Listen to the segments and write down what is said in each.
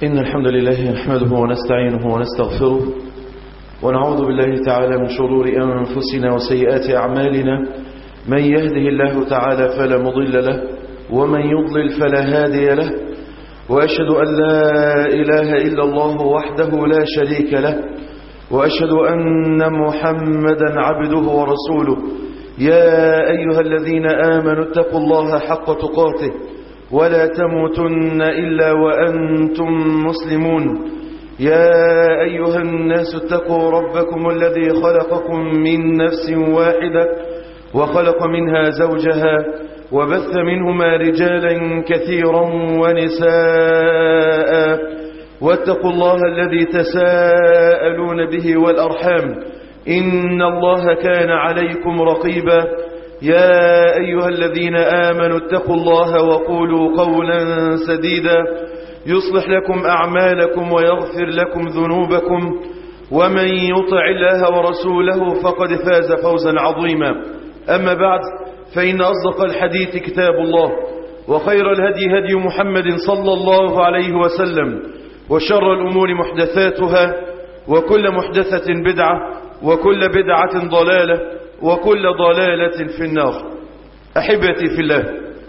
إن الحمد لله نحمده ونستعينه ونستغفره ونعوذ بالله تعالى من شرور أنفسنا وسيئات أعمالنا. من يهده الله تعالى فلا مضل له ومن يضلل فلا هادي له، وأشهد أن لا إله إلا الله وحده لا شريك له، وأشهد أن محمدا عبده ورسوله. يا أيها الذين آمنوا اتقوا الله حق تقاته ولا تموتن إلا وأنتم مسلمون. يا أيها الناس اتقوا ربكم الذي خلقكم من نفس واحدة وخلق منها زوجها وبث منهما رجالا كثيرا ونساء، واتقوا الله الذي تساءلون به والأرحام إن الله كان عليكم رقيبا. يا أيها الذين آمنوا اتقوا الله وقولوا قولا سديدا يصلح لكم أعمالكم ويغفر لكم ذنوبكم، ومن يطع الله ورسوله فقد فاز فوزا عظيما. أما بعد، فإن أصدق الحديث كتاب الله، وخير الهدي هدي محمد صلى الله عليه وسلم، وشر الأمور محدثاتها، وكل محدثة بدعة، وكل بدعة ضلالة، وكل ضلالة في النار. أحبتي في الله،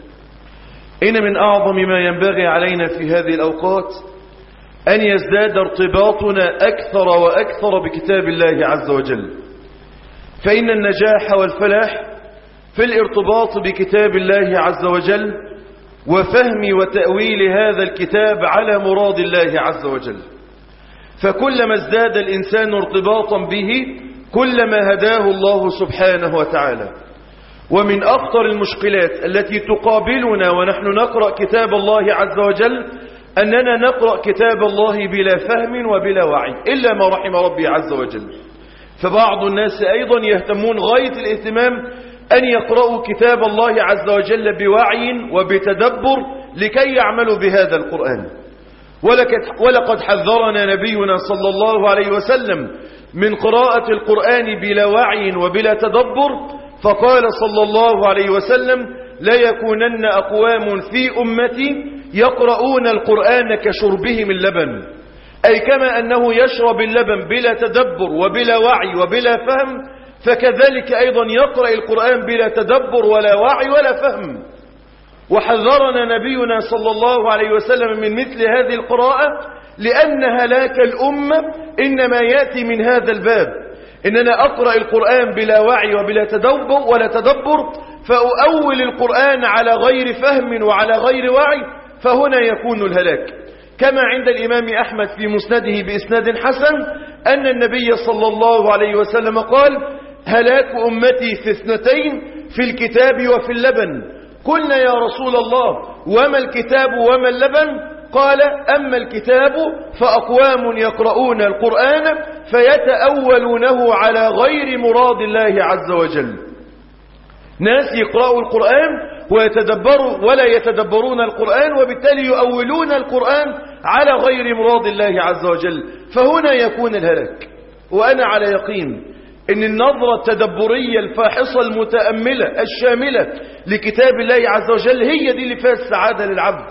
إن من أعظم ما ينبغي علينا في هذه الأوقات أن يزداد ارتباطنا أكثر وأكثر بكتاب الله عز وجل، فإن النجاح والفلاح في الارتباط بكتاب الله عز وجل وفهم وتأويل هذا الكتاب على مراد الله عز وجل. فكلما ازداد الإنسان ارتباطا به كلما هداه الله سبحانه وتعالى. ومن أخطر المشكلات التي تقابلنا ونحن نقرأ كتاب الله عز وجل أننا نقرأ كتاب الله بلا فهم وبلا وعي إلا ما رحم ربي عز وجل. فبعض الناس أيضا يهتمون غاية الاهتمام أن يقرأوا كتاب الله عز وجل بوعي وبتدبر لكي يعملوا بهذا القرآن. ولقد حذرنا نبينا صلى الله عليه وسلم من قراءة القرآن بلا وعي وبلا تدبر، فقال صلى الله عليه وسلم: لا يكونن أقوام في أمتي يقرؤون القرآن كشربهم اللبن، أي كما أنه يشرب اللبن بلا تدبر وبلا وعي وبلا فهم، فكذلك أيضا يقرأ القرآن بلا تدبر ولا وعي ولا فهم. وحذرنا نبينا صلى الله عليه وسلم من مثل هذه القراءة، لأن هلاك الأمة إنما يأتي من هذا الباب، إننا أقرأ القرآن بلا وعي وبلا تدبر فأؤول القرآن على غير فهم وعلى غير وعي، فهنا يكون الهلاك. كما عند الإمام أحمد في مسنده بإسناد حسن أن النبي صلى الله عليه وسلم قال: هلاك أمتي في اثنتين، في الكتاب وفي اللبن. قلنا: يا رسول الله، وما الكتاب وما اللبن؟ قال: أما الكتاب فأقوام يقرؤون القرآن فيتأولونه على غير مراد الله عز وجل. ناس يقرأوا القرآن ويتدبروا ولا يتدبرون القرآن، وبالتالي يؤولون القرآن على غير مراد الله عز وجل، فهنا يكون الهلاك. وأنا على يقين إن النظرة التدبرية الفاحصة المتأملة الشاملة لكتاب الله عز وجل هي دي اللي فيها السعادة للعبد،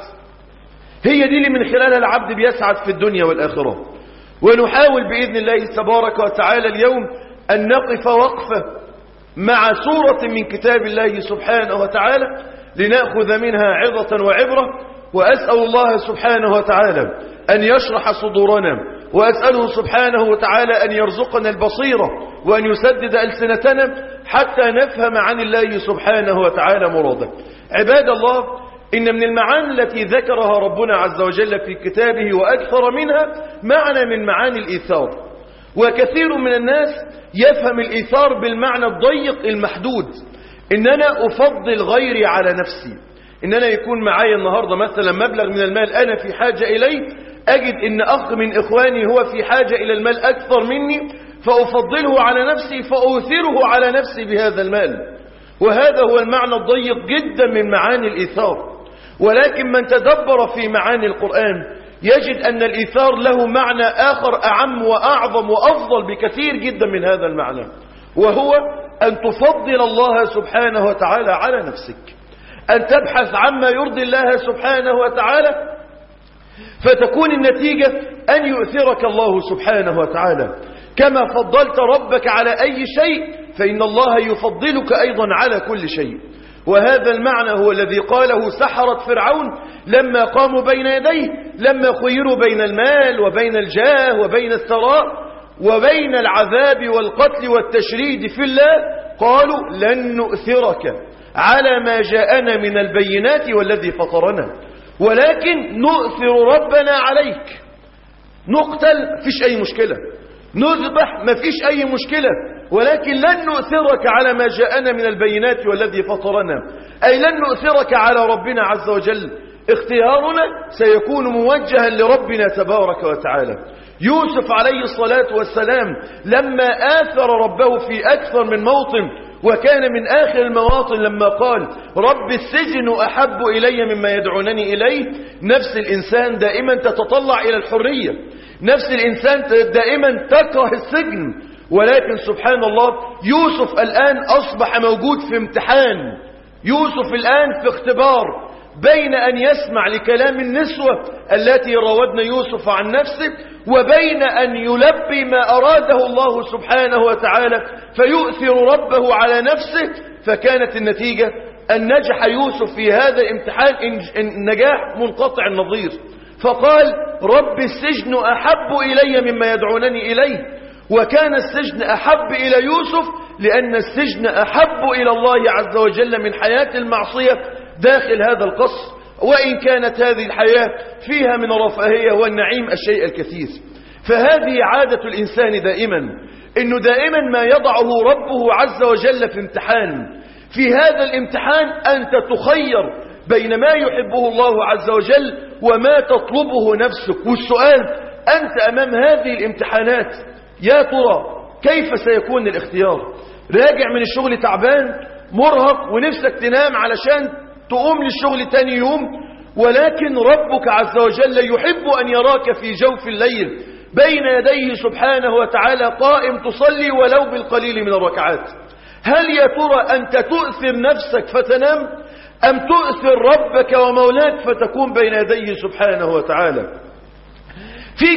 هي دي اللي من خلالها العبد بيسعد في الدنيا والآخرة. ونحاول بإذن الله تبارك وتعالى اليوم أن نقف وقفة مع سورة من كتاب الله سبحانه وتعالى لنأخذ منها عظة وعبرة. وأسأل الله سبحانه وتعالى أن يشرح صدورنا، وأسأله سبحانه وتعالى أن يرزقنا البصيرة وأن يسدد ألسنتنا حتى نفهم عن الله سبحانه وتعالى مراده. عباد الله، إن من المعاني التي ذكرها ربنا عز وجل في كتابه وأكثر منها معنى من معاني الإيثار. وكثير من الناس يفهم الإيثار بالمعنى الضيق المحدود، إن أنا أفضل غيري على نفسي، إن أنا يكون معايا النهاردة مثلا مبلغ من المال أنا في حاجة إليه، أجد إن أخ من إخواني هو في حاجة إلى المال أكثر مني، فأفضله على نفسي، فأؤثره على نفسي بهذا المال. وهذا هو المعنى الضيق جدا من معاني الإيثار. ولكن من تدبر في معاني القرآن يجد أن الإيثار له معنى آخر أعم وأعظم وأفضل بكثير جدا من هذا المعنى، وهو أن تفضل الله سبحانه وتعالى على نفسك، أن تبحث عما يرضي الله سبحانه وتعالى فتكون النتيجة أن يؤثرك الله سبحانه وتعالى. كما فضلت ربك على أي شيء فإن الله يفضلك أيضا على كل شيء. وهذا المعنى هو الذي قاله سحرة فرعون لما قاموا بين يديه، لما خيروا بين المال وبين الجاه وبين الثراء وبين العذاب والقتل والتشريد في الله، قالوا لن نؤثرك على ما جاءنا من البينات والذي فطرنا، ولكن نؤثر ربنا عليك. نقتل فيش أي مشكلة، نذبح ما فيش أي مشكلة، ولكن لن نؤثرك على ما جاءنا من البينات والذي فطرنا، أي لن نؤثرك على ربنا عز وجل. اختيارنا سيكون موجها لربنا تبارك وتعالى. يوسف عليه الصلاة والسلام لما آثر ربه في أكثر من موطن، وكان من آخر المواطن لما قال رب السجن أحب إلي مما يدعونني إليه. نفس الإنسان دائما تتطلع إلى الحرية، نفس الإنسان دائما تكره السجن، ولكن سبحان الله يوسف الآن أصبح موجود في امتحان. يوسف الآن في اختبار بين أن يسمع لكلام النسوة التي راودن يوسف عن نفسه، وبين أن يلبي ما أراده الله سبحانه وتعالى فيؤثر ربه على نفسه. فكانت النتيجة أن نجح يوسف في هذا الامتحان النجاح منقطع النظير، فقال رب السجن أحب إلي مما يدعونني إليه. وكان السجن أحب إلى يوسف لأن السجن أحب إلى الله عز وجل من حياة المعصية داخل هذا القصر، وإن كانت هذه الحياة فيها من الرفاهية والنعيم الشيء الكثير. فهذه عادة الإنسان دائما، إنه دائما ما يضعه ربه عز وجل في امتحان. في هذا الامتحان أنت تخير بين ما يحبه الله عز وجل وما تطلبه نفسك. والسؤال أنت أمام هذه الامتحانات يا ترى كيف سيكون الاختيار؟ راجع من الشغل تعبان مرهق ونفسك تنام علشان تقوم للشغل تاني يوم، ولكن ربك عز وجل يحب أن يراك في جوف الليل بين يديه سبحانه وتعالى قائم تصلي ولو بالقليل من الركعات. هل يا ترى أنت تؤثر نفسك فتنام، أم تؤثر ربك ومولاك فتكون بين يديه سبحانه وتعالى؟ في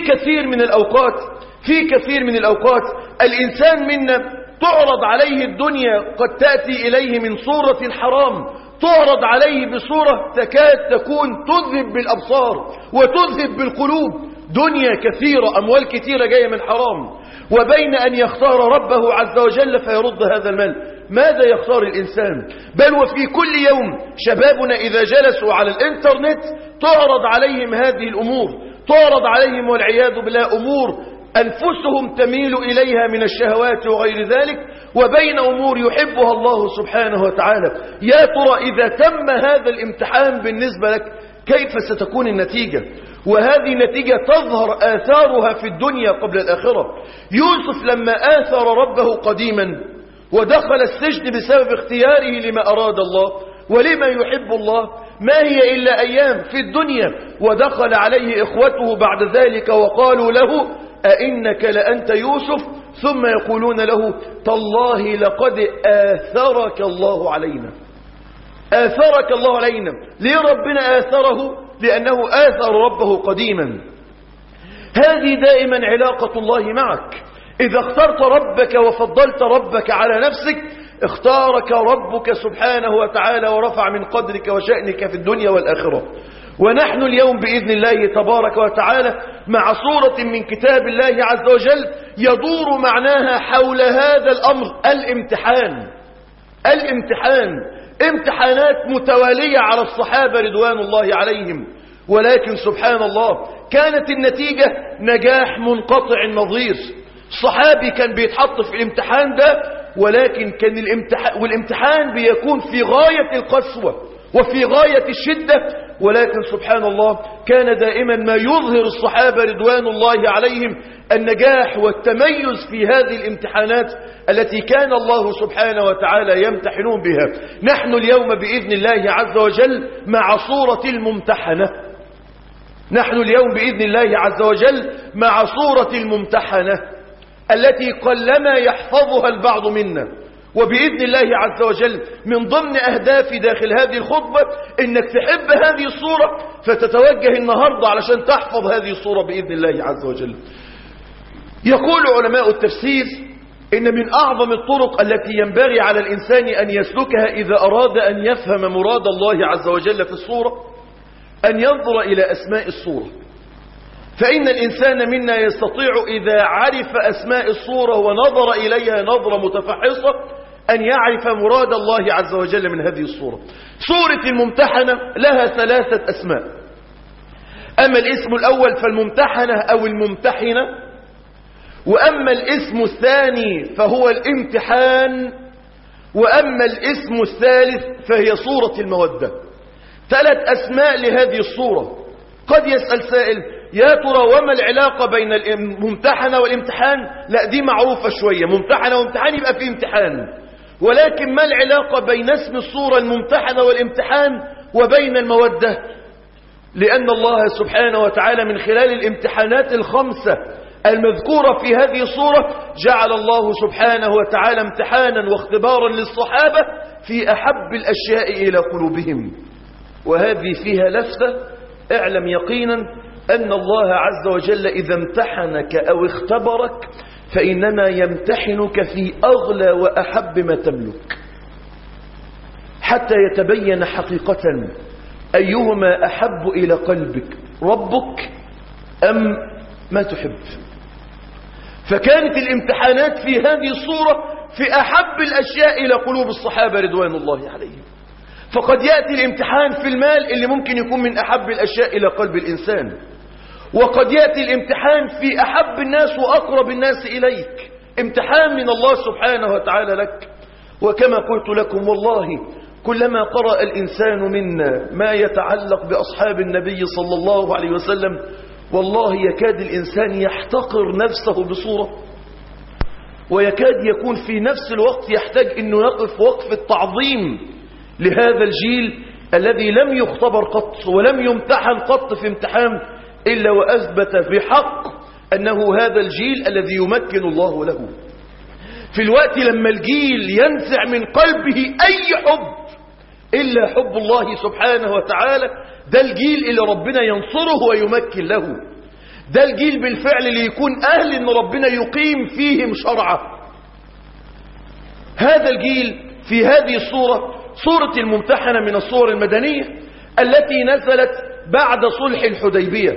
كثير من الأوقات الإنسان منا تعرض عليه الدنيا قد تأتي إليه من صورة حرام، تعرض عليه بصورة تكاد تكون تذهب بالأبصار وتذهب بالقلوب. دنيا كثيرة، أموال كثيرة جاية من حرام، وبين أن يختار ربه عز وجل فيرد هذا المال، ماذا يختار الإنسان؟ بل وفي كل يوم شبابنا إذا جلسوا على الإنترنت تعرض عليهم هذه الأمور، تعرض عليهم والعياذ بالله أمور أنفسهم تميل إليها من الشهوات وغير ذلك، وبين أمور يحبها الله سبحانه وتعالى. يا ترى إذا تم هذا الامتحان بالنسبة لك كيف ستكون النتيجة؟ وهذه النتيجة تظهر آثارها في الدنيا قبل الآخرة. يوسف لما آثر ربه قديما ودخل السجن بسبب اختياره لما أراد الله ولما يحب الله، ما هي إلا أيام في الدنيا، ودخل عليه إخوته بعد ذلك وقالوا له أئنك لأنت يوسف، ثم يقولون له تالله لقد آثرك الله علينا. آثرك الله علينا. ليه ربنا آثره؟ لأنه آثر ربه قديما. هذه دائما علاقة الله معك. إذا اخترت ربك وفضلت ربك على نفسك اختارك ربك سبحانه وتعالى ورفع من قدرك وشأنك في الدنيا والآخرة. ونحن اليوم بإذن الله تبارك وتعالى مع صورة من كتاب الله عز وجل يدور معناها حول هذا الأمر، الامتحان. امتحانات متوالية على الصحابة رضوان الله عليهم، ولكن سبحان الله كانت النتيجة نجاح منقطع النظير. الصحابي كان بيتحط في الامتحان ده، ولكن كان والامتحان بيكون في غاية القسوة وفي غاية الشدة، ولكن سبحان الله كان دائما ما يظهر الصحابة رضوان الله عليهم النجاح والتميز في هذه الامتحانات التي كان الله سبحانه وتعالى يمتحنون بها. نحن اليوم بإذن الله عز وجل مع صورة الممتحنة. نحن اليوم بإذن الله عز وجل مع صورة الممتحنة التي قلما يحفظها البعض منا، وبإذن الله عز وجل من ضمن أهدافي داخل هذه الخطبة إنك تحب هذه الصورة فتتوجه النهاردة علشان تحفظ هذه الصورة بإذن الله عز وجل. يقول علماء التفسير إن من أعظم الطرق التي ينبغي على الإنسان أن يسلكها إذا أراد أن يفهم مراد الله عز وجل في الصورة أن ينظر إلى أسماء الصورة. فإن الإنسان منا يستطيع إذا عرف أسماء الصورة ونظر إليها نظرة متفحصة أن يعرف مراد الله عز وجل من هذه الصورة. سورة الممتحنة لها 3 أسماء. أما الاسم الأول فالممتحنة أو الممتحنة، وأما الاسم الثاني فهو الامتحان، وأما الاسم الثالث فهي صورة المودة. 3 أسماء لهذه الصورة. قد يسأل سائل يا ترى وما العلاقة بين الممتحنة والامتحان؟ لا دي معروفة شوية، ممتحنة وامتحان يبقى فيه امتحان، ولكن ما العلاقة بين اسم الصورة الممتحنة والامتحان وبين المودة؟ لأن الله سبحانه وتعالى من خلال الامتحانات ال5 المذكورة في هذه الصورة جعل الله سبحانه وتعالى امتحانا واختبارا للصحابة في أحب الأشياء إلى قلوبهم، وهذه فيها لفتة. اعلم يقينا أن الله عز وجل إذا امتحنك أو اختبرك فإنما يمتحنك في أغلى وأحب ما تملك، حتى يتبين حقيقة أيهما أحب إلى قلبك، ربك أم ما تحب. فكانت الامتحانات في هذه الصورة في أحب الأشياء إلى قلوب الصحابة رضوان الله عليهم. فقد يأتي الامتحان في المال اللي ممكن يكون من أحب الأشياء إلى قلب الإنسان، وقد يأتي الامتحان في أحب الناس وأقرب الناس إليك، امتحان من الله سبحانه وتعالى لك. وكما قلت لكم والله كلما قرأ الإنسان منا ما يتعلق بأصحاب النبي صلى الله عليه وسلم والله يكاد الإنسان يحتقر نفسه بصورة، ويكاد يكون في نفس الوقت يحتاج أنه يقف وقفة تعظيم لهذا الجيل الذي لم يختبر قط ولم يمتحن قط في امتحان إلا وأثبت بحق أنه هذا الجيل الذي يمكن الله له. في الوقت لما الجيل ينزع من قلبه أي حب إلا حب الله سبحانه وتعالى، ده الجيل اللي ربنا ينصره ويمكن له، ده الجيل بالفعل اللي يكون أهل أن ربنا يقيم فيهم شرعه. هذا الجيل في هذه الصورة، صورة الممتحنة من الصور المدنية التي نزلت بعد صلح الحديبية،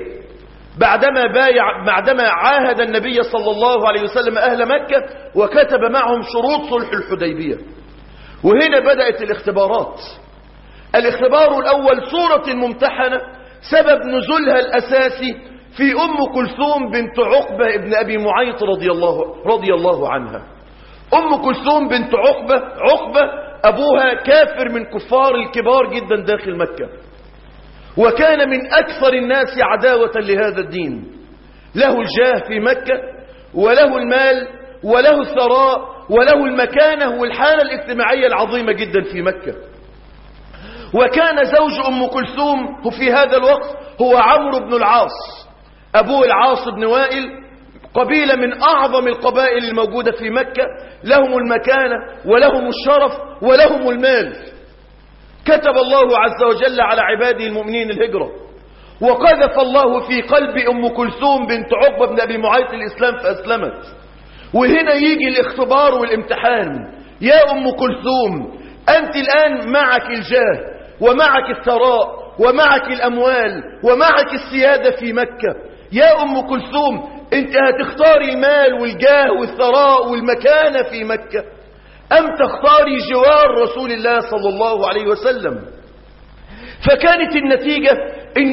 بعدما عاهد النبي صلى الله عليه وسلم أهل مكة وكتب معهم شروط صلح الحديبية. وهنا بدأت الاختبارات. الاختبار الأول صورة الممتحنة سبب نزولها الأساسي في أم كلثوم بنت عقبة ابن أبي معيط رضي الله عنها. أم كلثوم بنت عقبة أبوها كافر من كفار الكبار جدا داخل مكة، وكان من أكثر الناس عداوة لهذا الدين، له الجاه في مكة وله المال وله الثراء وله المكانة والحالة الاجتماعية العظيمة جدا في مكة. وكان زوج أم كلثوم في هذا الوقت هو عمرو بن العاص، أبوه العاص بن وائل، قبيلة من أعظم القبائل الموجودة في مكة، لهم المكانة ولهم الشرف ولهم المال. كتب الله عز وجل على عباده المؤمنين الهجرة، وقذف الله في قلب أم كلثوم بنت عقبة بن أبي معيط الإسلام فأسلمت. وهنا يجي الاختبار والامتحان. يا أم كلثوم أنت الآن معك الجاه ومعك الثراء ومعك الأموال ومعك السيادة في مكة. يا أم كلثوم أنت هتختاري المال والجاه والثراء والمكانة في مكة أم تختاري جوار رسول الله صلى الله عليه وسلم؟ فكانت النتيجة إن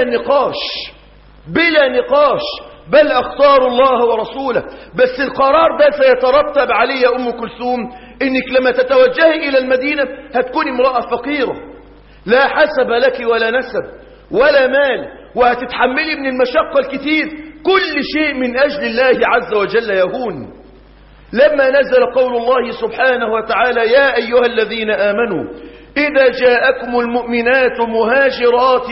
بلا نقاش بل أختار الله ورسوله. بس القرار ده سيترتب عليه يا أم كلثوم إنك لما تتوجهي إلى المدينة هتكون امرأة فقيرة لا حسب لك ولا نسب ولا مال، وهتتحملي من المشقة الكثير، كل شيء من أجل الله عز وجل يهون. لما نزل قول الله سبحانه وتعالى يا أيها الذين آمنوا إذا جاءكم المؤمنات مهاجرات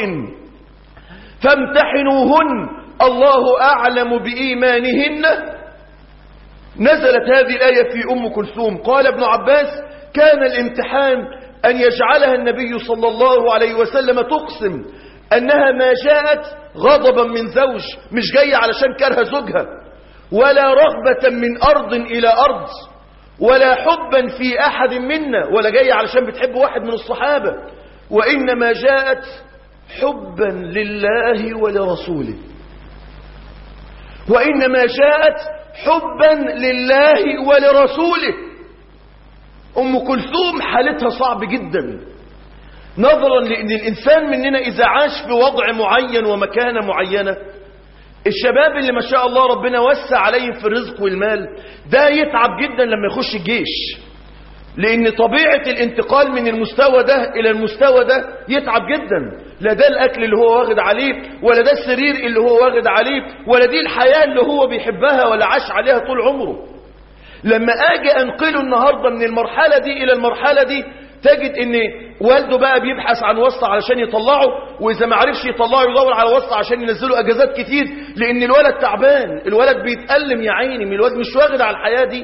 فامتحنوهن الله أعلم بإيمانهن، نزلت هذه الآية في أم كلثوم. قال ابن عباس: كان الامتحان أن يجعلها النبي صلى الله عليه وسلم تقسم أنها ما جاءت غضبا من زوج، مش جاية علشان كره زوجها، ولا رغبة من أرض إلى أرض، ولا حبا في أحد منا، ولا جاية علشان بتحب واحد من الصحابة، وإنما جاءت حبا لله ولرسوله. وإنما جاءت حبا لله ولرسوله. أم كلثوم حالتها صعب جدا، نظرا لأن الإنسان مننا إذا عاش في وضع معين ومكانة معينة، الشباب اللي ما شاء الله ربنا وسع عليهم في الرزق والمال ده يتعب جدا لما يخش الجيش، لأن طبيعة الانتقال من المستوى ده إلى المستوى ده يتعب جدا. لا ده الأكل اللي هو واخد عليه، ولا ده السرير اللي هو واخد عليه، ولا دي الحياة اللي هو بيحبها ولا عاش عليها طول عمره. لما أجي أنقله النهاردة من المرحلة دي إلى المرحلة دي، تجد ان والده بقى بيبحث عن واسطة علشان يطلعه، واذا ما عرفش يطلعه يدور على واسطة عشان ينزله اجازات كتير، لان الولد تعبان، الولد بيتألم يا عيني من الولد، مش واخد على الحياة دي.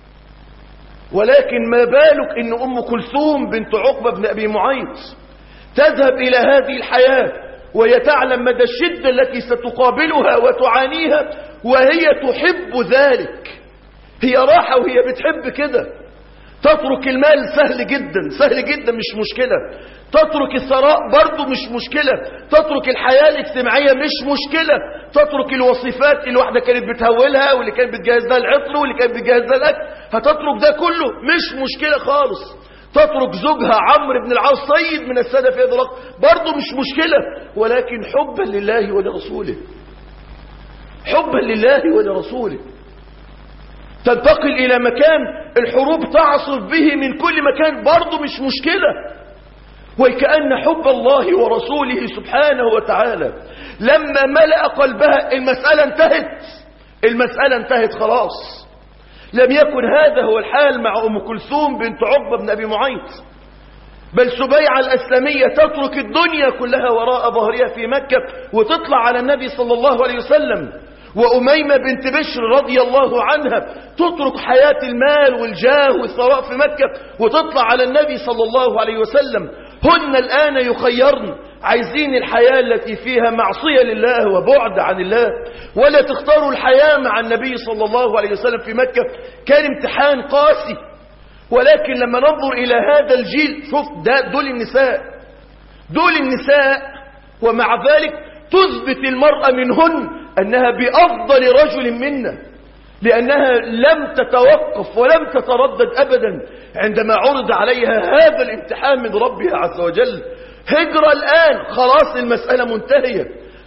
ولكن ما بالك ان ام كلثوم بنت عقبة بن ابي معيط تذهب الى هذه الحياة وهي تعلم مدى الشدة التي ستقابلها وتعانيها، وهي تحب ذلك. هي راحة وهي بتحب كده. تترك المال سهل جدا، سهل جدا، مش مشكلة. تترك الثراء برضو مش مشكلة. تترك الحياة الاجتماعية مش مشكلة. تترك الوظيفات اللي واحدة كانت بتهولها، واللي كانت بتجهز لها العطر، واللي كانت بتجهز لها الأكل، هتترك ده كله مش مشكلة خالص. تترك زوجها عمرو بن العاص سيد من السادة في هذا الوقت برضو مش مشكلة، ولكن حبا لله ولرسوله، حبا لله ولرسوله. تنتقل إلى مكان الحروب تعصف به من كل مكان برضو مش مشكلة، وكأن حب الله ورسوله سبحانه وتعالى لما ملأ قلبها المسألة انتهت، المسألة انتهت خلاص. لم يكن هذا هو الحال مع أم كلثوم بنت عقبة بن أبي معيط، بل سبيعة الأسلمية تترك الدنيا كلها وراء ظهرها في مكة وتطلع على النبي صلى الله عليه وسلم. وأميمة بنت بشر رضي الله عنها تترك حياة المال والجاه والثراء في مكة وتطلع على النبي صلى الله عليه وسلم. هن الآن يخيرن، عايزين الحياة التي فيها معصية لله وبعد عن الله، ولا تختاروا الحياة مع النبي صلى الله عليه وسلم في مكة. كان امتحان قاسي. ولكن لما ننظر إلى هذا الجيل، شوف دول النساء، ومع ذلك تثبت المرأة منهن أنها بأفضل رجل منا، لأنها لم تتوقف ولم تتردد أبدا عندما عرض عليها هذا الامتحان من ربها عز وجل. هجرة الآن خلاص المسألة منتهية.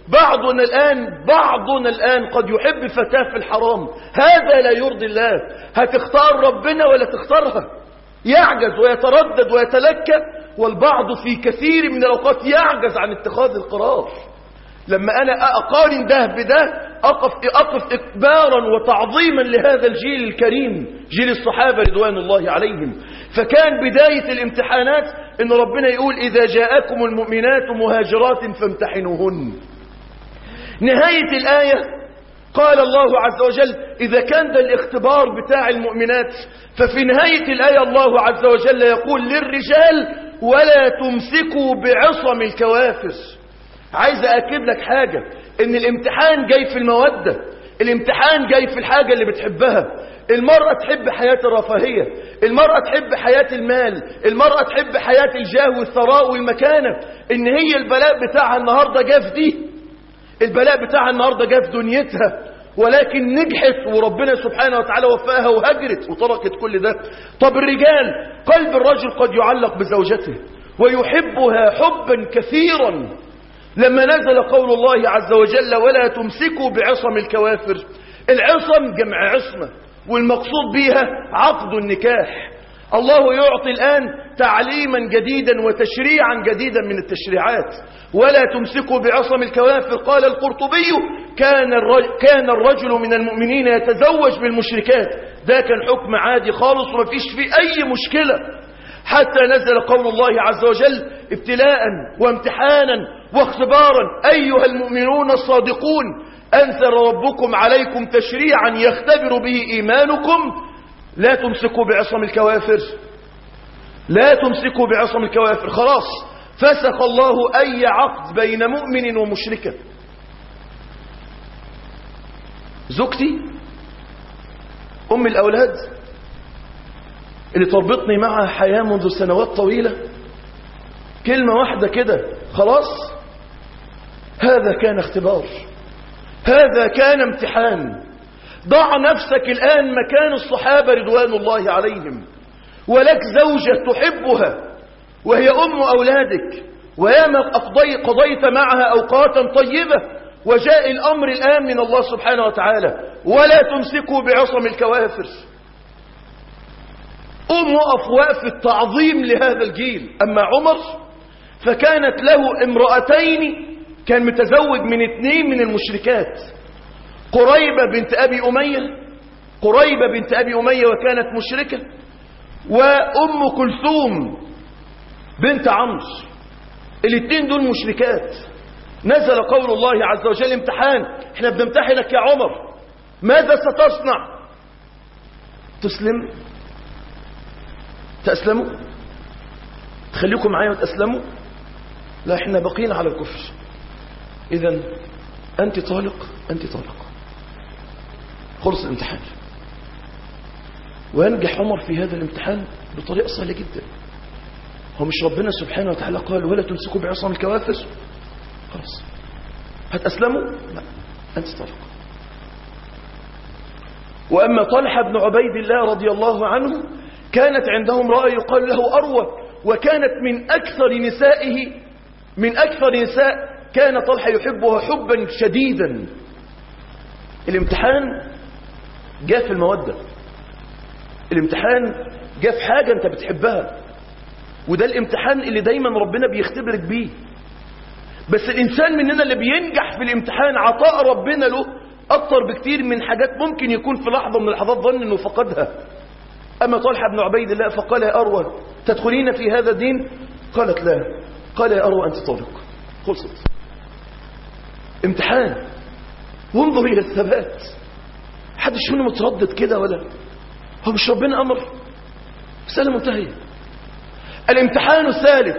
بعضنا الآن قد يحب فتاة في الحرام، هذا لا يرضي الله. هتختار ربنا ولا تختارها؟ يعجز ويتردد ويتلكى، والبعض في كثير من الأوقات يعجز عن اتخاذ القرار. لما أنا أقارن ده بده أقف إكبارا وتعظيما لهذا الجيل الكريم، جيل الصحابة رضوان الله عليهم. فكان بداية الامتحانات إن ربنا يقول: إذا جاءكم المؤمنات مهاجرات فامتحنوهن. نهاية الآية قال الله عز وجل: إذا كان ده الاختبار بتاع المؤمنات، ففي نهاية الآية الله عز وجل يقول للرجال: ولا تمسكوا بعصم الكوافر. عايز أأكد لك حاجة، إن الامتحان جاي في المودة، الامتحان جاي في الحاجة اللي بتحبها. المرأة تحب حياة الرفاهية، المرأة تحب حياة المال، المرأة تحب حياة الجاه والثراء والمكانة. إن هي البلاء بتاعها النهاردة جاء في دي، البلاء بتاعها النهاردة جاء في دنيتها، ولكن نجحت وربنا سبحانه وتعالى وفاها وهجرت وتركت كل ده. طب الرجال، قلب الرجل قد يعلق بزوجته ويحبها حبا كثيرا. لما نزل قول الله عز وجل: ولا تمسكوا بعصم الكوافر، العصم جمع عصمة، والمقصود بها عقد النكاح. الله يعطي الآن تعليما جديدا وتشريعا جديدا من التشريعات. ولا تمسكوا بعصم الكوافر. قال القرطبي: كان الرجل من المؤمنين يتزوج بالمشركات. ده كان حكم عادي خالص وما فيش فيه أي مشكلة، حتى نزل قول الله عز وجل: ابتلاء وامتحانا واختبارا أيها المؤمنون الصادقون أنزل ربكم عليكم تشريعا يختبر به إيمانكم لا تمسكوا بعصم الكوافر، لا تمسكوا بعصم الكوافر. خلاص فسخ الله أي عقد بين مؤمن ومشركة. زوجتي أم الأولاد اللي تربطني معها حياة منذ سنوات طويلة، كلمة واحدة كده خلاص، هذا كان اختبار، هذا كان امتحان. ضع نفسك الآن مكان الصحابة رضوان الله عليهم، ولك زوجة تحبها وهي أم أولادك، وياما قضيت معها أوقاتا طيبة، وجاء الأمر الآن من الله سبحانه وتعالى ولا تمسكوا بعصم الكوافر. وقف وقف التعظيم لهذا الجيل. أما عمر فكانت له امرأتين، كان متزوج من 2 من المشركات، قريبة بنت أبي أمية وكانت مشركة، وأم كلثوم بنت عمرو، الاثنين دول مشركات. نزل قول الله عز وجل امتحان، احنا بنمتحنك يا عمر، ماذا ستصنع؟ تأسلموا؟ تخليكم معايا وتأسلموا؟ لا، احنا باقين على الكفر. إذن أنت طالق، خلص الامتحان. وينجح عمر في هذا الامتحان بطريقة سهلة جدا. هو مش ربنا سبحانه وتعالى قال ولا تمسكوا بعصام الكوافر؟ خلاص هتأسلموا؟ لا، أنت طالق. وأما طلحة بن عبيد الله رضي الله عنه، كانت عنده امرأة يقال له أروى، وكانت من أكثر نساء كان طلحة يحبها حبا شديدا. الامتحان جاء في المودة، الامتحان جاء في حاجة أنت بتحبها، وده الامتحان اللي دايما ربنا بيختبرك بيه. بس الإنسان مننا اللي بينجح في الامتحان عطاء ربنا له أكتر بكتير من حاجات ممكن يكون في لحظة من اللحظات ظن أنه فقدها. أما طلحة بن عبيد الله فقال يا أروى تدخلين في هذا الدين؟ قالت لا. قال يا أروى أنت طالق. خلصت. امتحان. وانظر إلى الثبات، حدش منه متردد كده ولا هو مش ربنا أمر؟ مسألة منتهية. الامتحان الثالث،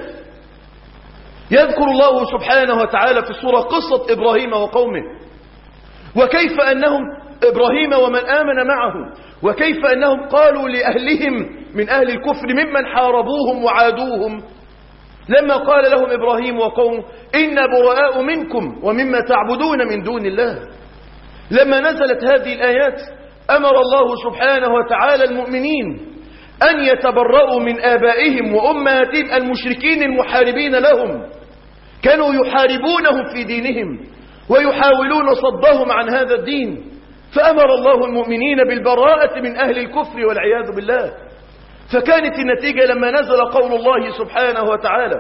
يذكر الله سبحانه وتعالى في السورة قصة إبراهيم وقومه، وكيف أنهم إبراهيم ومن آمن معه، وكيف أنهم قالوا لأهلهم من أهل الكفر ممن حاربوهم وعادوهم، لما قال لهم إبراهيم وقومه إنا براء منكم ومما تعبدون من دون الله. لما نزلت هذه الآيات أمر الله سبحانه وتعالى المؤمنين أن يتبرؤوا من آبائهم وأمهاتهم المشركين المحاربين لهم، كانوا يحاربونهم في دينهم ويحاولون صدهم عن هذا الدين، فأمر الله المؤمنين بالبراءة من أهل الكفر والعياذ بالله. فكانت النتيجة لما نزل قول الله سبحانه وتعالى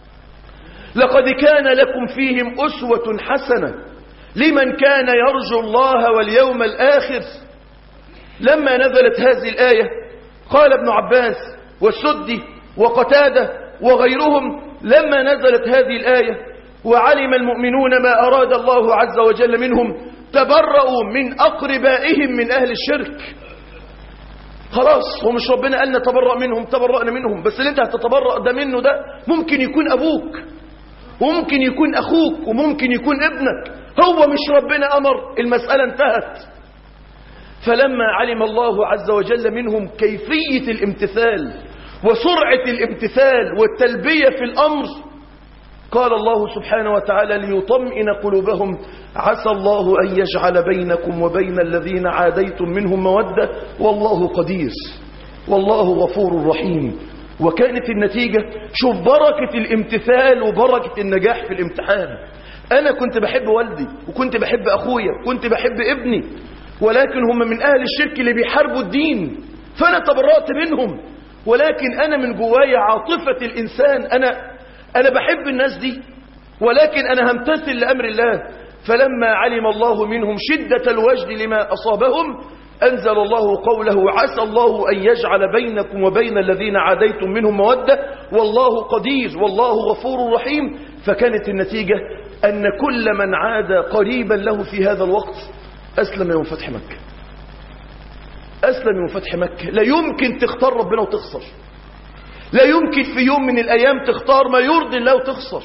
لقد كان لكم فيهم أسوة حسنة لمن كان يرجو الله واليوم الآخر. لما نزلت هذه الآية قال ابن عباس والسدي وقتادة وغيرهم، لما نزلت هذه الآية وعلم المؤمنون ما أراد الله عز وجل منهم تبرؤوا من أقربائهم من أهل الشرك. خلاص، هو مش ربنا قال نتبرأ منهم؟ تبرأنا منهم، بس اللي انت هتتبرأ ده منه ده ممكن يكون أبوك وممكن يكون أخوك وممكن يكون ابنك، هو مش ربنا أمر؟ المسألة انتهت. فلما علم الله عز وجل منهم كيفية الامتثال وسرعة الامتثال والتلبية في الأمر، قال الله سبحانه وتعالى ليطمئن قلوبهم عسى الله أن يجعل بينكم وبين الذين عاديتم منهم مودة والله قدير والله غفور رحيم. وكانت النتيجة، شوف بركة الامتثال وبركة النجاح في الامتحان. أنا كنت بحب والدي وكنت بحب أخويا وكنت بحب ابني، ولكن هم من أهل الشرك اللي بيحاربوا الدين، فأنا تبرأت منهم، ولكن أنا من جوايا عاطفة الإنسان، أنا بحب الناس دي، ولكن أنا همتثل لأمر الله. فلما علم الله منهم شدة الوجد لما أصابهم أنزل الله قوله عسى الله أن يجعل بينكم وبين الذين عاديتم منهم مودة والله قدير والله غفور رحيم. فكانت النتيجة أن كل من عاد قريبا له في هذا الوقت أسلم يوم فتح مكة. أسلم يوم فتح مكة. لا يمكن تختار ربنا وتخسر، لا يمكن في يوم من الأيام تختار ما يرضي الله وتخسر.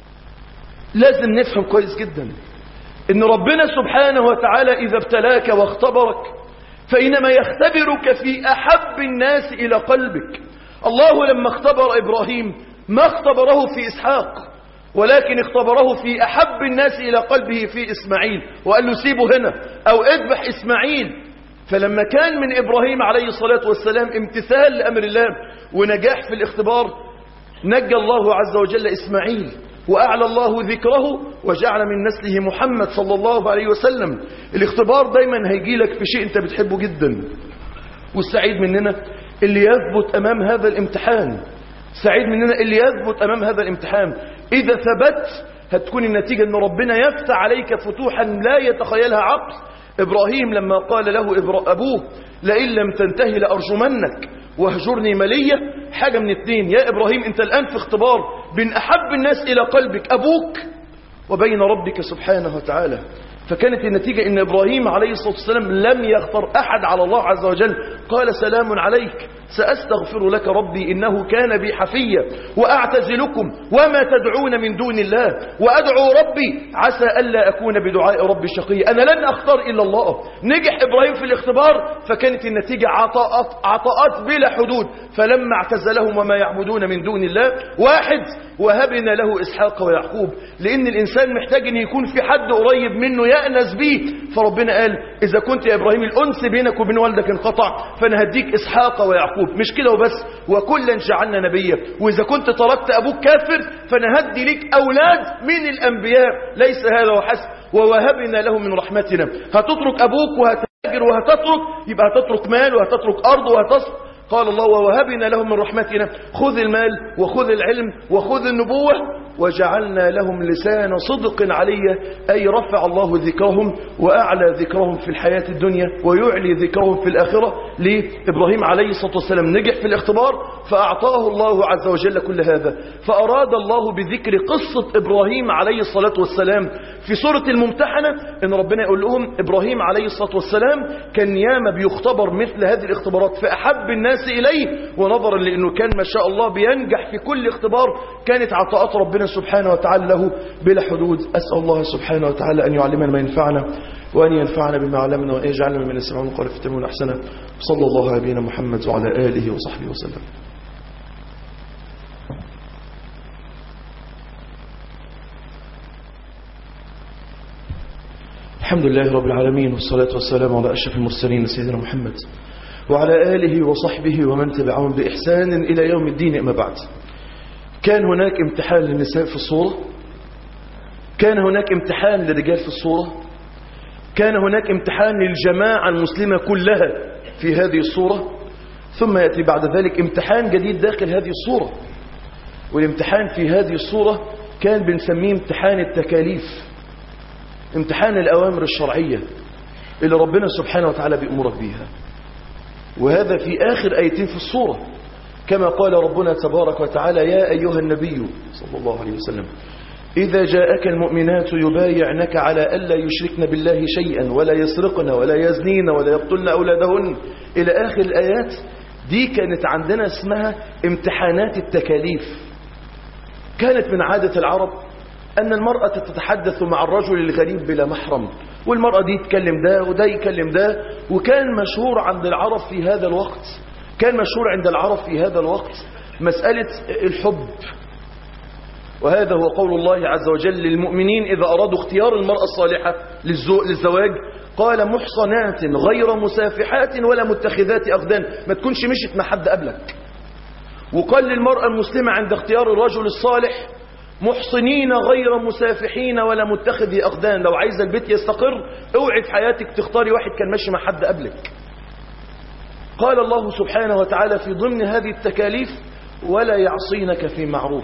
لازم نفهم كويس جدا إن ربنا سبحانه وتعالى إذا ابتلاك واختبرك فإنما يختبرك في أحب الناس إلى قلبك. الله لما اختبر إبراهيم ما اختبره في إسحاق، ولكن اختبره في أحب الناس إلى قلبه في إسماعيل، وقال له سيبه هنا أو اذبح إسماعيل. فلما كان من إبراهيم عليه الصلاة والسلام امتثال لأمر الله ونجاح في الاختبار، نجى الله عز وجل إسماعيل وأعلى الله ذكره وجعل من نسله محمد صلى الله عليه وسلم. الاختبار دايما هيجي لك في شيء انت بتحبه جدا، والسعيد مننا اللي يثبت أمام هذا الامتحان. سعيد مننا اللي يثبت أمام هذا الامتحان. إذا ثبت هتكون النتيجة أن ربنا يفتح عليك فتوحا لا يتخيلها عقل. إبراهيم لما قال له أبوه لئن لم تنتهي لأرجمنك واهجرني مليا، حاجة من اتنين، يا إبراهيم أنت الآن في اختبار بين أحب الناس إلى قلبك أبوك وبين ربك سبحانه وتعالى. فكانت النتيجة أن إبراهيم عليه الصلاة والسلام لم يختار أحد على الله عز وجل. قال سلام عليك سأستغفر لك ربي إنه كان بي حفيا وأعتزلكم وما تدعون من دون الله وأدعو ربي عسى ألا أكون بدعاء ربي شقيا. أنا لن أختار إلا الله. نجح إبراهيم في الاختبار، فكانت النتيجة عطاءات بلا حدود. فلما اعتزلهم وما يعبدون من دون الله، واحد وهبنا له إسحاق ويعقوب، لأن الإنسان محتاج أن يكون في حد قريب منه يأنس به. فربنا قال إذا كنت يا إبراهيم الأنس بينك وبين والدك انقطع فأنا هديك إسحاق ويعقوب. مش كده وبس، وكلا جعلنا نبيا. وإذا كنت تركت أبوك كافر فأنا هدي لك أولاد من الأنبياء. ليس هذا وحسب، ووهبنا له من رحمتنا. هتترك أبوك وهتهاجر وهتترك، يبقى هتترك مال وهتترك أرض وهتصل. قال الله ووهبنا لهم من رحمتنا خذ المال وخذ العلم وخذ النبوة وجعلنا لهم لسان صدق عليا، أي رفع الله ذكرهم وأعلى ذكرهم في الحياة الدنيا ويعلي ذكرهم في الآخرة. لإبراهيم عليه الصلاة والسلام نجح في الاختبار فأعطاه الله عز وجل كل هذا. فأراد الله بذكر قصة إبراهيم عليه الصلاة والسلام في سورة الممتحنة إن ربنا يقول لهم إبراهيم عليه الصلاة والسلام كان ياما بيختبر مثل هذه الاختبارات فأحب الناس إليه، ونظرا لأنه كان ما شاء الله بينجح في كل اختبار كانت عطاءات ربنا سبحانه وتعالى له بلا حدود. أسأل الله سبحانه وتعالى أن يعلمنا ما ينفعنا وأن ينفعنا بما علمنا وأن يجعلنا من يستمعون القول فيتبعون أحسنه. صلى الله على نبينا محمد وعلى آله وصحبه وسلم. الحمد لله رب العالمين، والصلاة والسلام على أشرف المرسلين سيدنا محمد وعلى آله وصحبه ومن تبعهم بإحسان إلى يوم الدين. أما بعد، كان هناك امتحان للنساء في الصورة، كان هناك امتحان للرجال في الصورة، كان هناك امتحان للجماعة المسلمة كلها في هذه الصورة، ثم يأتي بعد ذلك امتحان جديد داخل هذه الصورة. والامتحان في هذه الصورة كان بنسميه امتحان التكاليف، امتحان الأوامر الشرعية اللي ربنا سبحانه وتعالى بيأمرك بيها. وهذا في آخر آيتين في الصورة، كما قال ربنا تبارك وتعالى يا أيها النبي صلى الله عليه وسلم إذا جاءك المؤمنات يبايعنك على ألا يشركن بالله شيئا ولا يسرقن ولا يزنين ولا يقتلن أولادهن إلى آخر الآيات. دي كانت عندنا اسمها امتحانات التكاليف. كانت من عادة العرب أن المرأة تتحدث مع الرجل الغريب بلا محرم، والمرأة دي تكلم ده وده يكلم ده. وكان مشهور عند العرب في هذا الوقت، كان مشهور عند العرب في هذا الوقت مسألة الحب. وهذا هو قول الله عز وجل للمؤمنين إذا أرادوا اختيار المرأة الصالحة للزواج قال محصنات غير مسافحات ولا متخذات أخدان، ما تكونش مشت مع حد قبلك. وقال للمرأة المسلمة عند اختيار الرجل الصالح محصنين غير مسافحين ولا متخذي أخدان. لو عايز البيت يستقر اوعي في حياتك تختاري واحد كان ماشي مع حد قبلك. قال الله سبحانه وتعالى في ضمن هذه التكاليف ولا يعصينك في معروف.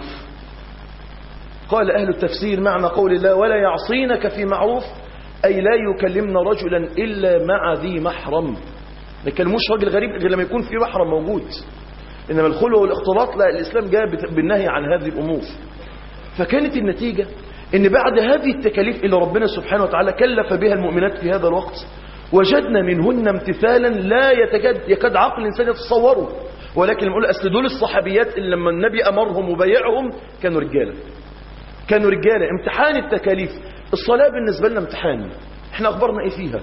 قال أهل التفسير معنى قول الله ولا يعصينك في معروف أي لا يكلمن رجلا إلا مع ذي محرم. ما يكلموش راجل غريب غير لما يكون في محرم موجود. إنما الخلوة والاختلاط لا، الإسلام جاء بالنهي عن هذه الأمور. فكانت النتيجة إن بعد هذه التكاليف اللي ربنا سبحانه وتعالى كلف بها المؤمنات في هذا الوقت وجدنا منهن امتثالا لا يكاد عقل الإنسان يتصوره. ولكن نقول أصل دول الصحابيات اللي لما النبي أمرهم وبايعهم كانوا رجالة. امتحان التكاليف. الصلاة بالنسبة لنا امتحان، احنا أخبرنا إيه فيها؟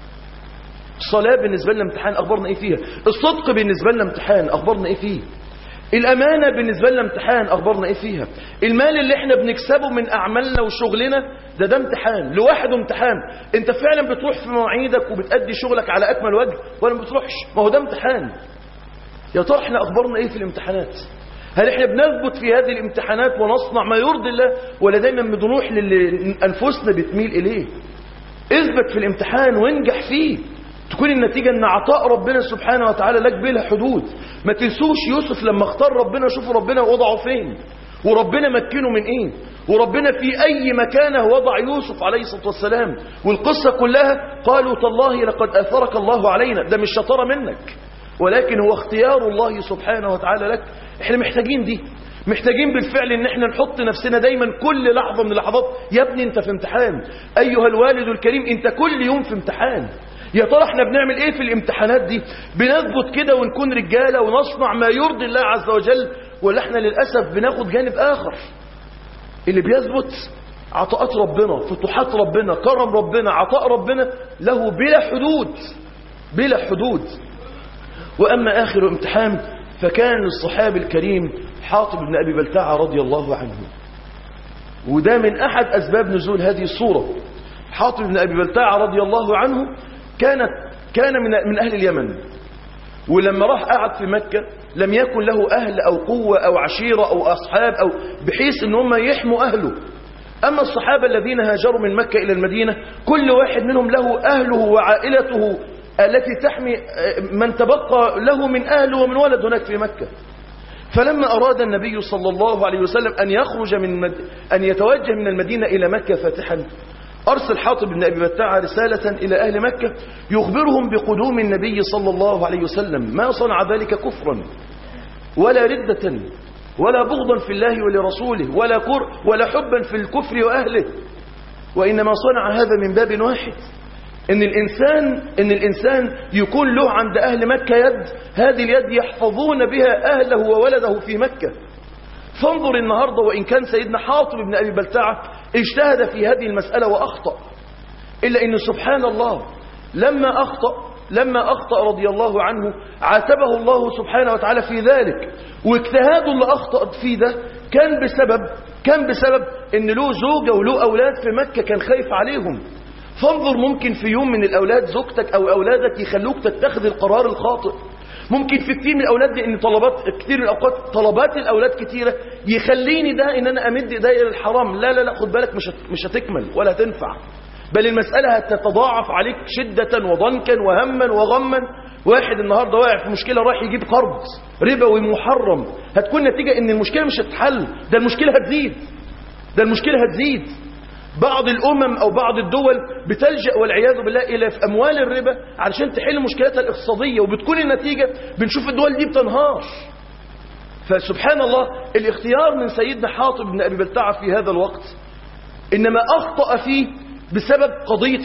الصلاة بالنسبة لنا امتحان، أخبرنا إيه فيها؟ الصدق بالنسبة لنا امتحان، أخبرنا إيه فيه؟ الأمانة بالنسبة لنا امتحان، أخبرنا إيه فيها؟ المال اللي احنا بنكسبه من أعمالنا وشغلنا ده امتحان لوحده امتحان. انت فعلا بتروح في مواعيدك وبتأدي شغلك على أكمل وجه ولا ما بتروحش؟ ما هو ده امتحان. يا ترى احنا أخبرنا إيه في الامتحانات؟ هل احنا بنثبت في هذه الامتحانات ونصنع ما يرضي الله ولا دايما بنروح للي أنفسنا بتميل إليه؟ اثبت في الامتحان وانجح فيه، تكون النتيجة ان عطاء ربنا سبحانه وتعالى لك بلا حدود. ما تنسوش يوسف لما اختار ربنا، شوفوا ربنا وضعه فين وربنا مكنه من ايه، وربنا في اي مكانه وضع يوسف عليه الصلاة والسلام. والقصة كلها قالوا تالله لقد اثرك الله علينا. ده مش شطارة منك ولكن هو اختيار الله سبحانه وتعالى لك. احنا محتاجين دي، محتاجين بالفعل ان احنا نحط نفسنا دايما كل لحظة من اللحظات يا ابني انت في امتحان. ايها الوالد الكريم انت كل يوم في امتحان. يا ترى احنا بنعمل ايه في الامتحانات دي؟ بنثبت كده ونكون رجالة ونصنع ما يرضي الله عز وجل، ولا احنا للأسف بناخد جانب آخر؟ اللي بيثبت عطاءات ربنا، فتوحات ربنا، كرم ربنا، عطاء ربنا له بلا حدود. وأما آخر امتحان فكان الصحابي الكريم حاطب بن أبي بلتعة رضي الله عنه، وده من أحد أسباب نزول هذه الصورة. حاطب بن أبي بلتعة رضي الله عنه كان من أهل اليمن، ولما راح قعد في مكة لم يكن له أهل أو قوة أو عشيرة أو أصحاب أو بحيث أن هم يحموا أهله. أما الصحابة الذين هاجروا من مكة إلى المدينة كل واحد منهم له أهله وعائلته التي تحمي من تبقى له من أهله ومن ولد هناك في مكة. فلما أراد النبي صلى الله عليه وسلم أن يتوجه من المدينة إلى مكة فاتحا، أرسل حاطب بن أبي بلتعة رسالة إلى أهل مكة يخبرهم بقدوم النبي صلى الله عليه وسلم، ما صنع ذلك كفرا ولا ردة ولا بغضا في الله ولرسوله ولا حبا في الكفر وأهله، وإنما صنع هذا من باب واحد، إن الإنسان يكون له عند أهل مكة يد، هذه اليد يحفظون بها أهله وولده في مكة. فانظر النهاردة، وإن كان سيدنا حاطب بن أبي بلتعة اجتهد في هذه المسألة وأخطأ، إلا أن سبحان الله لما أخطأ رضي الله عنه عاتبه الله سبحانه وتعالى في ذلك. واجتهاده اللي أخطأ فيه ده كان بسبب أن له زوجة وله أولاد في مكة كان خايف عليهم. فانظر، ممكن في يوم من الأولاد زوجتك أو أولادك يخلوك تتخذ القرار الخاطئ. ممكن في كتير من الأولاد دي، إن كتير من الأوقات طلبات الأولاد كتيرة يخليني ده إن أنا أمد إيدي للحرام. لا خد بالك، مش هتكمل ولا تنفع، بل المسألة هتتضاعف عليك شدة وضنكا وهما وغما. واحد النهاردة واقع في مشكلة رايح يجيب قرض ربوي محرم، هتكون نتيجة إن المشكلة مش هتتحل، ده المشكلة هتزيد. بعض الأمم أو بعض الدول بتلجأ والعياذ بالله إلى في أموال الربا علشان تحل مشكلتها الاقتصادية، وبتكون النتيجة بنشوف الدول دي بتنهار. فسبحان الله، الاختيار من سيدنا حاطب بن أبي بلتعة في هذا الوقت إنما أخطأ فيه بسبب قضية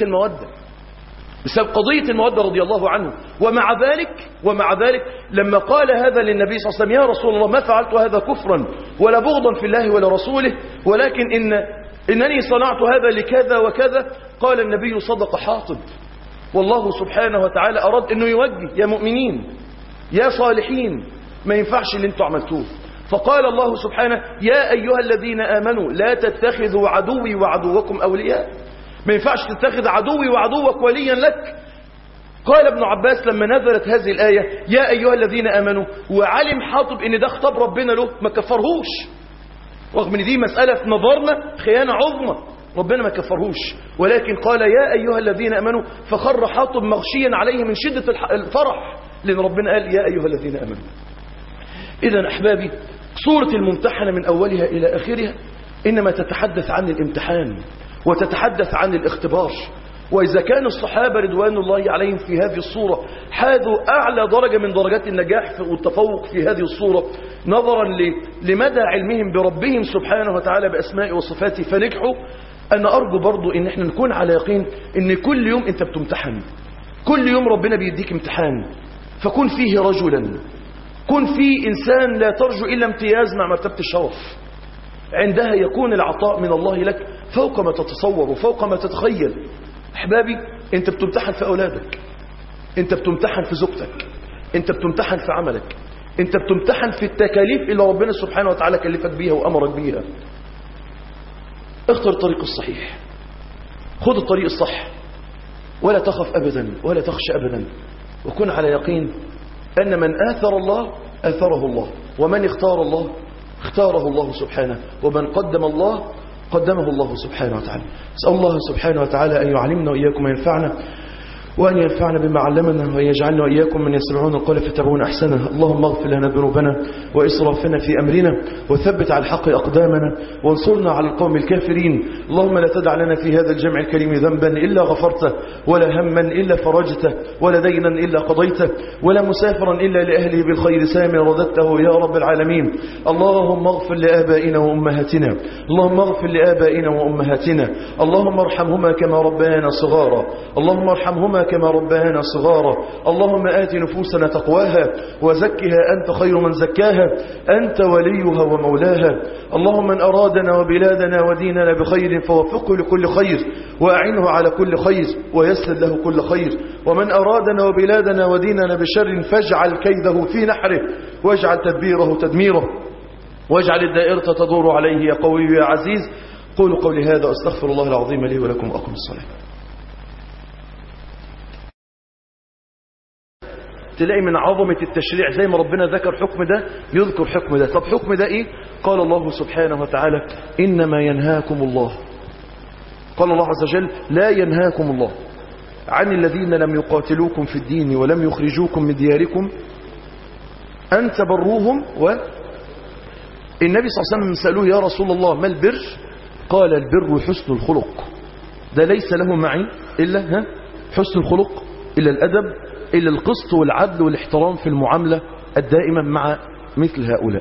المودة رضي الله عنه. ومع ذلك لما قال هذا للنبي صلى الله عليه وسلم: يا رسول الله ما فعلت هذا كفرا ولا بغضا في الله ولا رسوله، ولكن إنني صنعت هذا لكذا وكذا، قال النبي: صدق حاطب، والله سبحانه وتعالى أراد أنه يوجه يا مؤمنين يا صالحين، ما ينفعش اللي انتوا عملتوه. فقال الله سبحانه: يا أيها الذين آمنوا لا تتخذوا عدوي وعدوكم أولياء. ما ينفعش تتخذ عدوي وعدوك وليا لك. قال ابن عباس لما نزلت هذه الآية يا أيها الذين آمنوا، وعلم حاطب ان ده خطاب ربنا له، ما كفرهوش، رغم ان دي مسألة في نظرنا خيانة عظمى، ربنا ما كفرهوش، ولكن قال يا أيها الذين آمنوا، فخر حاطب مغشيا عليه من شدة الفرح، لأن ربنا قال يا أيها الذين آمنوا. إذن أحبابي، سورة الممتحنة من أولها إلى آخرها إنما تتحدث عن الامتحان وتتحدث عن الاختبار. وإذا كان الصحابة رضوان الله عليهم في هذه الصورة حاذوا أعلى درجة من درجات النجاح والتفوق في هذه الصورة نظرا لمدى علمهم بربهم سبحانه وتعالى بأسمائه وصفاته فنجحوا، أنا أرجو برضو إن احنا نكون على يقين إن كل يوم أنت بتمتحن، كل يوم ربنا بيديك امتحان، فكن فيه رجلا، كن فيه إنسان لا ترجو إلا امتياز مع مرتبة الشرف. عندها يكون العطاء من الله لك فوق ما تتصور وفوق ما تتخيل. أحبابي، أنت بتمتحن في أولادك، أنت بتمتحن في زوجتك، أنت بتمتحن في عملك، أنت بتمتحن في التكاليف اللي ربنا سبحانه وتعالى كلفك بيها وأمرك بيها. اختر الطريق الصحيح، خذ الطريق الصح، ولا تخف أبدا ولا تخشى أبدا، وكن على يقين أن من آثر الله آثره الله، ومن اختار الله اختاره الله سبحانه، ومن قدم الله قدمه الله سبحانه وتعالى. أسأل الله سبحانه وتعالى أن يعلمنا وإياكم وينفعنا، وأن ينفعنا بما علمنا، وأن يجعلنا وإياكم من يسمعون القول فيتبعون أحسنه. اللهم اغفر لنا ذنوبنا وإسرافنا في أمرنا، وثبت على الحق أقدامنا، وانصرنا على القوم الكافرين. اللهم لا تدع لنا في هذا الجمع الكريم ذنبا إلا غفرته، ولا هما إلا فرجته، ولا دينا إلا قضيته، ولا مسافرا إلا لأهله بالخير سامي رددته يا رب العالمين. اللهم اغفر لآبائنا وأمهاتنا، اللهم اغفر لآبائنا وأمهاتنا، اللهم ارحمهما كما ربيانا صغارا، اللهم ارحمهما كما ربانا صغارا. اللهم آت نفوسنا تقواها وزكها أنت خير من زكاها، أنت وليها ومولاها. اللهم من أرادنا وبلادنا وديننا بخير فوفقه لكل خير، وأعنه على كل خير، ويسر له كل خير. ومن أرادنا وبلادنا وديننا بشر فاجعل كيده في نحره، واجعل تدبيره تدميره، واجعل الدائرة تدور عليه يا قوي يا عزيز. قولوا قولي هذا، أستغفر الله العظيم لي ولكم، وأقم الصلاة. تلاقي من عظمة التشريع زي ما ربنا ذكر حكم ده يذكر حكم ده. طب حكم ده ايه؟ قال الله سبحانه وتعالى إنما ينهاكم الله، قال الله عز وجل لا ينهاكم الله عن الذين لم يقاتلوكم في الدين ولم يخرجوكم من دياركم أن تبروهم. والنبي صلى الله عليه وسلم سألوه يا رسول الله ما البر؟ قال البر حسن الخلق. ده ليس له معي إلا حسن الخلق، إلا الأدب، إلا القسط والعدل والاحترام في المعاملة الدائمة مع مثل هؤلاء.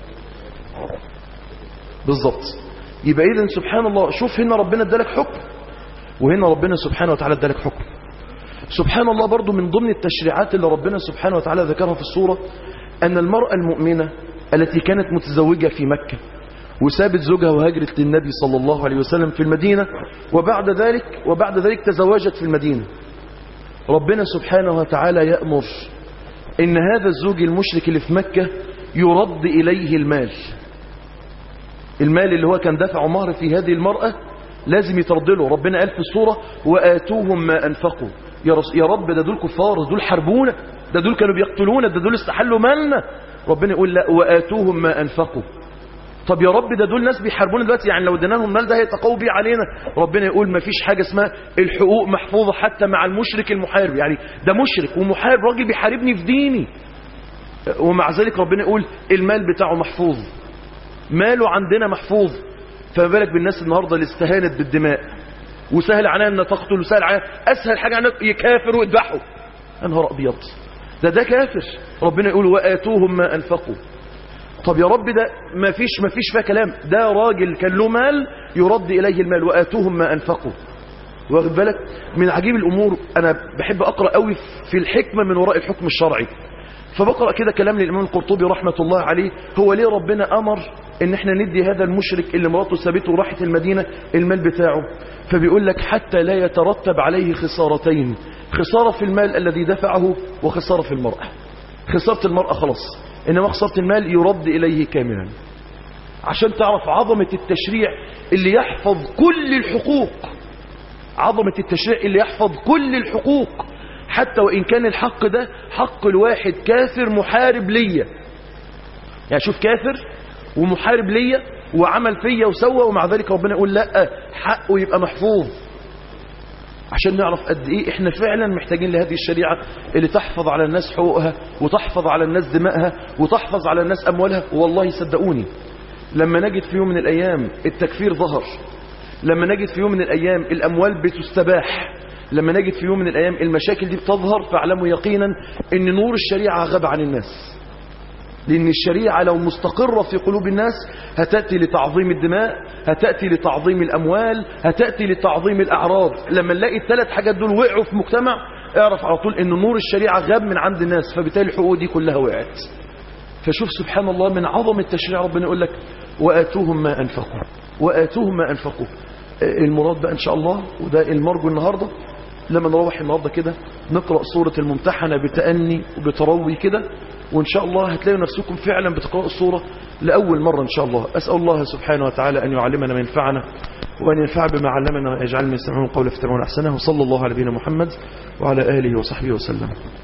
بالضبط. يبقى إذن سبحان الله، شوف هنا ربنا ادالك حكم، وهنا ربنا سبحانه وتعالى ادالك حكم. سبحان الله برضو من ضمن التشريعات اللي ربنا سبحانه وتعالى ذكرها في السورة أن المرأة المؤمنة التي كانت متزوجة في مكة وسابت زوجها وهاجرت للنبي صلى الله عليه وسلم في المدينة، وبعد ذلك تزوجت في المدينة، ربنا سبحانه وتعالى يأمر إن هذا الزوج المشرك اللي في مكة يرد إليه المال اللي هو كان دفع مهر في هذه المرأة لازم يترد له. ربنا قال في السورة وآتوهم ما أنفقوا. يا رب ده دول كفار، دول حربونا، ده دول كانوا بيقتلونا، ده دول استحلوا مالنا. ربنا يقول لا، وآتوهم ما أنفقوا. طب يا رب ده دول ناس بيحاربونا دلوقتي، يعني لو اديناهم مال ده هيتقوا بيه علينا. ربنا يقول ما فيش حاجة اسمها الحقوق محفوظة حتى مع المشرك المحارب، يعني ده مشرك ومحارب، راجل بيحاربني في ديني، ومع ذلك ربنا يقول المال بتاعه محفوظ، ماله عندنا محفوظ. فما بالك بالناس النهاردة اللي استهانت بالدماء وسهل عليها ان تقتل، وسهل عليها اسهل حاجة عنك يكافر ويذبحوا. يا نهار ابيض، ده كافر. ربنا يقول وآتوهم ما أنفقوا. طب يا رب ده ما فيش فيها كلام، ده راجل كان له مال يرد إليه المال، وآتوهم ما أنفقوا. واخد بالك من عجيب الأمور؟ أنا بحب أقرأ قوي في الحكمة من وراء الحكم الشرعي، فبقرأ كده كلام للإمام القرطبي رحمة الله عليه، هو ليه ربنا أمر إن احنا ندي هذا المشرك اللي مراته سابته وراحت المدينة المال بتاعه؟ فبيقول لك حتى لا يترتب عليه خسارتين، خسارة في المال الذي دفعه وخسارة في المرأة. خسارة المرأة خلاص، إنما خسارة المال يرد إليه كاملا، عشان تعرف عظمة التشريع اللي يحفظ كل الحقوق، عظمة التشريع اللي يحفظ كل الحقوق، حتى وإن كان الحق ده حق الواحد كافر محارب ليا. يعني شوف كافر ومحارب ليا وعمل فيا وسوى، ومع ذلك ربنا يقول لا، حقه يبقى محفوظ، عشان نعرف قد ايه احنا فعلا محتاجين لهذه الشريعة اللي تحفظ على الناس حقوقها، وتحفظ على الناس دمائها، وتحفظ على الناس اموالها. والله صدقوني لما نجد في يوم من الايام التكفير ظهر، لما نجد في يوم من الايام الاموال بتستباح، لما نجد في يوم من الأيام المشاكل دي بتظهر فاعلموا يقينا ان نور الشريعة غاب عن الناس، لأن الشريعة لو مستقرة في قلوب الناس هتأتي لتعظيم الدماء، هتأتي لتعظيم الأموال، هتأتي لتعظيم الأعراض. لما نلاقي الثلاث حاجات دول وقعوا في مجتمع اعرف على طول ان نور الشريعة غاب من عند الناس، فبالتالي الحقوق دي كلها وقعت. فشوف سبحان الله من عظم التشريع ربنا يقول لك وآتوهم ما أنفقوا، وآتوهم ما أنفقوا. المراد بقى إن شاء الله، وده المرجو النهاردة، لما نروح النهاردة كده نقرأ سورة الممتحنة بتأني وبتروي كده، وإن شاء الله هتلاقوا نفسكم فعلا بتقرأوا السورة لأول مرة إن شاء الله. أسأل الله سبحانه وتعالى أن يعلمنا ما ينفعنا وأن ينفع بما علمنا ويجعلنا يستمعون القول فيتبعون أحسنه. وصلى الله على نبينا محمد وعلى آله وصحبه وسلم.